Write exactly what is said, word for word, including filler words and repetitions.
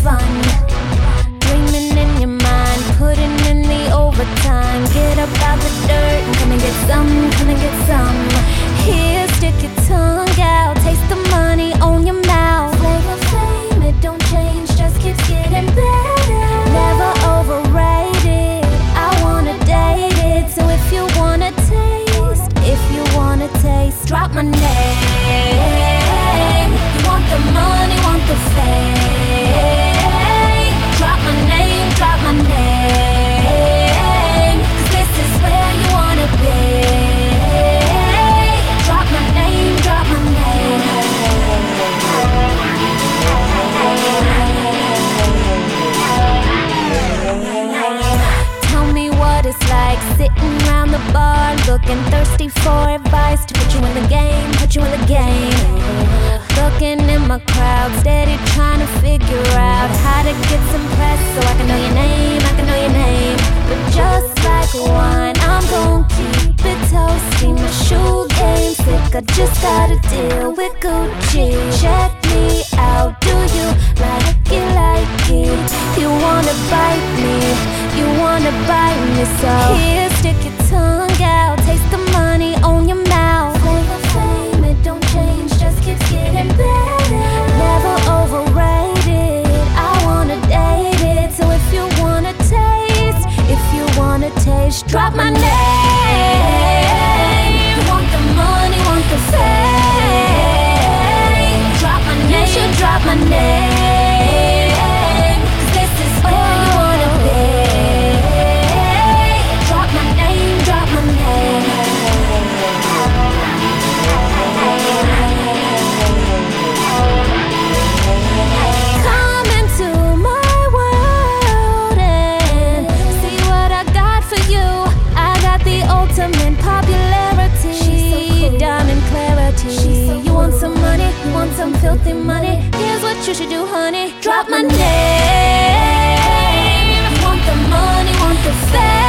fun. Dreaming in your mind, putting in the overtime. Get up out the dirt and come and get some, come and get some. Here, stick your tongue out, taste the money, own your mouth. Flavor Fame, it don't change, just keeps getting better. Never overrated, I wanna date it. So if you wanna taste, if you wanna taste, drop my name. You want the money, want the fame. Drop my name, drop my name. 'Cause this is where you wanna be. Drop my name, drop my name. Tell me what it's like sitting around the bar, looking thirsty for advice to put you in the game, put you in the game. Looking in my crowd, steady trying to figure out how to get some press so I can know your name, I can know your name. But just like wine, I'm gon' keep it toasty. My shoe game sick, I just gotta deal with Gucci. Check me out, do you like it, like it? You wanna bite me, you wanna bite me, so here, stick your tongue out, taste the money, own your mouth. Flavor Fame, it don't change, just keeps getting better. Never overrated, I wanna date it. So if you wanna taste, if you wanna taste, drop my name. You want the money, want the fame. Drop my name, you should drop my name. 'Cause this is where you wanna be. Drop my name, drop my name. Come into my world and see what I got for you. I got the ultimate popularity, diamond clarity. You want some money, you want some filthy money? Here's what you should do, honey. Drop my name. You want the money, want the fame.